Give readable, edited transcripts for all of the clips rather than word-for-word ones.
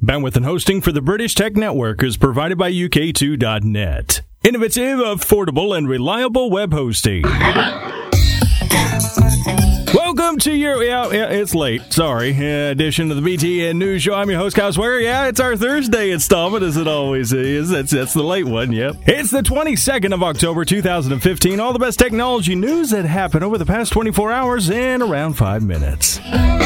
Bandwidth and hosting for the British Tech Network is provided by UK2.net. Innovative, affordable, and reliable web hosting. Welcome to your, it's late, sorry, edition of the BTN News Show. I'm your host, Kyle Swear. Yeah, it's our Thursday installment, as it always is. That's the late one, yep. It's the 22nd of October, 2015. All the best technology news that happened over the past 24 hours in around 5 minutes.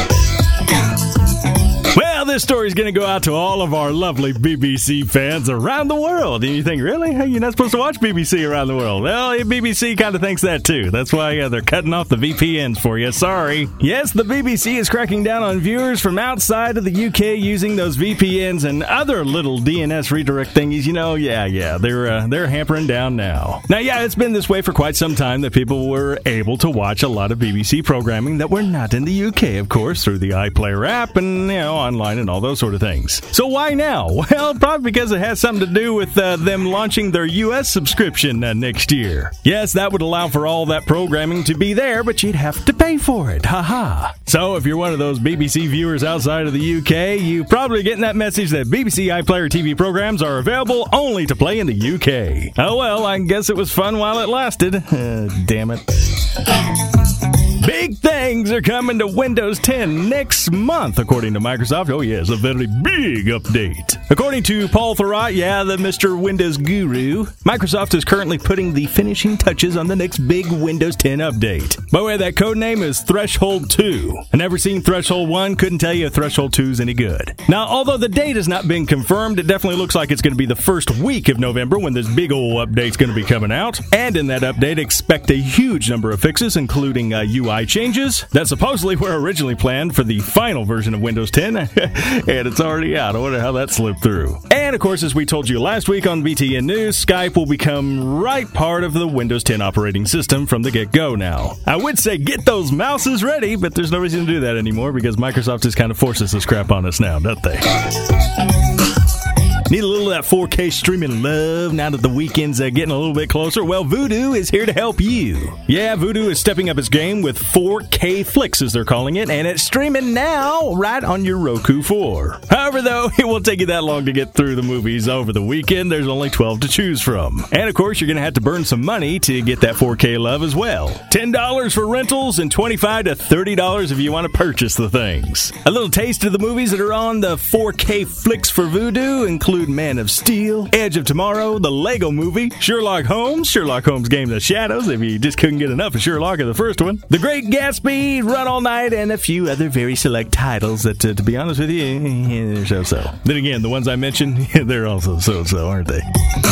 Well, this story's going to go out to all of our lovely BBC fans around the world. And you think, really? Hey, you're not supposed to watch BBC around the world. Well, BBC kind of thinks that too. That's why they're cutting off the VPNs for you. Sorry. Yes, the BBC is cracking down on viewers from outside of the UK using those VPNs and other little DNS redirect thingies. You know, they're hampering down now. Now, it's been this way for quite some time that people were able to watch a lot of BBC programming that were not in the UK, of course, through the iPlayer app and, online and all those sort of things. So why now? Well, probably because it has something to do with them launching their US subscription next year. Yes, that would allow for all that programming to be there, but you'd have to pay for it. Haha. So if you're one of those BBC viewers outside of the UK, you're probably getting that message that BBC iPlayer TV programs are available only to play in the UK. Oh well, I guess it was fun while it lasted. Damn it. Big things are coming to Windows 10 next month, according to Microsoft. Oh, yes, a very big update. According to Paul Thurrott, the Mr. Windows guru, Microsoft is currently putting the finishing touches on the next big Windows 10 update. By the way, that code name is Threshold 2. I never seen Threshold 1, couldn't tell you if Threshold 2 is any good. Now, although the date has not been confirmed, it definitely looks like it's going to be the first week of November when this big old update's going to be coming out. And in that update, expect a huge number of fixes, including UI changes that supposedly were originally planned for the final version of Windows 10, and it's already out. I wonder how that slipped through. And of course, as we told you last week on BTN News, Skype will become right part of the Windows 10 operating system from the get-go now. I would say get those mouses ready, but there's no reason to do that anymore because Microsoft just kind of forces this crap on us now, don't they? Need a little of that 4K streaming love now that the weekend's getting a little bit closer? Well, Vudu is here to help you. Yeah, Vudu is stepping up its game with 4K Flicks, as they're calling it, and it's streaming now right on your Roku 4. However, though, it won't take you that long to get through the movies over the weekend. There's only 12 to choose from. And, of course, you're going to have to burn some money to get that 4K love as well. $10 for rentals and $25 to $30 if you want to purchase the things. A little taste of the movies that are on the 4K Flicks for Vudu include Man of Steel, Edge of Tomorrow, the Lego Movie, Sherlock Holmes Game of Shadows, if you just couldn't get enough of Sherlock in the first one, The Great Gatsby, Run All Night, and a few other very select titles that, to be honest with you, they're so-so. Then again, the ones I mentioned, they're also so-so, aren't they?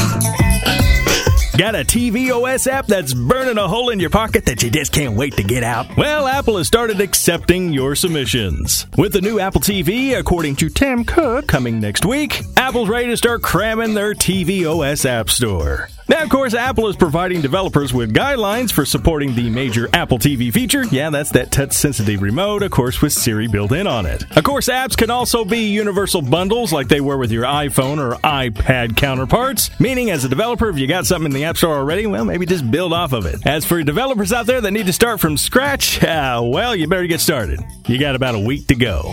Got a tvOS app that's burning a hole in your pocket that you just can't wait to get out? Well, Apple has started accepting your submissions. With the new Apple TV, according to Tim Cook, coming next week, Apple's ready to start cramming their tvOS app store. Now, of course, Apple is providing developers with guidelines for supporting the major Apple TV feature. Yeah, that's that touch-sensitive remote, of course, with Siri built in on it. Of course, apps can also be universal bundles like they were with your iPhone or iPad counterparts, meaning as a developer, if you got something in the App Store already, well, maybe just build off of it. As for developers out there that need to start from scratch, well, you better get started. You got about a week to go.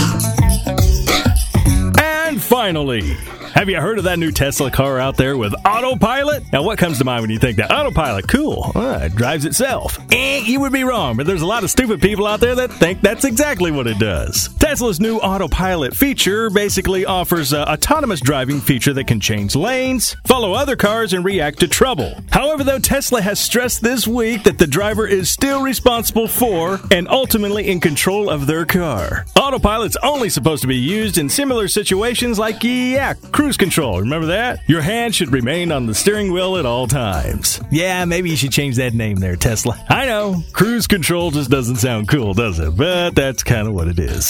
And finally, have you heard of that new Tesla car out there with autopilot? Now, what comes to mind when you think that? Autopilot, cool. It drives itself. You would be wrong, but there's a lot of stupid people out there that think that's exactly what it does. Tesla's new autopilot feature basically offers an autonomous driving feature that can change lanes, follow other cars, and react to trouble. However, though, Tesla has stressed this week that the driver is still responsible for and ultimately in control of their car. Autopilot's only supposed to be used in similar situations like, cruise control. Remember that? Your hand should remain on the steering wheel at all times. Yeah, maybe you should change that name there, Tesla. I know, cruise control just doesn't sound cool, does it? But that's kind of what it is.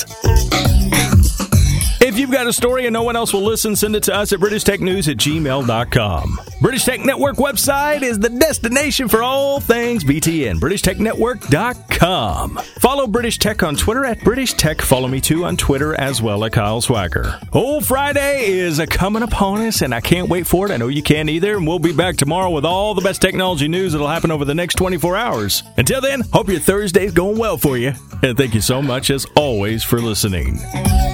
If you've got a story and no one else will listen, send it to us at BritishTechNews@gmail.com. British Tech Network website is the destination for all things BTN. BritishTechNetwork.com. Follow British Tech on Twitter at British Tech. Follow me too on Twitter as well at Kyle Swagger. Old Friday is coming upon us, and I can't wait for it. I know you can't either. And we'll be back tomorrow with all the best technology news that'll happen over the next 24 hours. Until then, hope your Thursday's going well for you. And thank you so much, as always, for listening.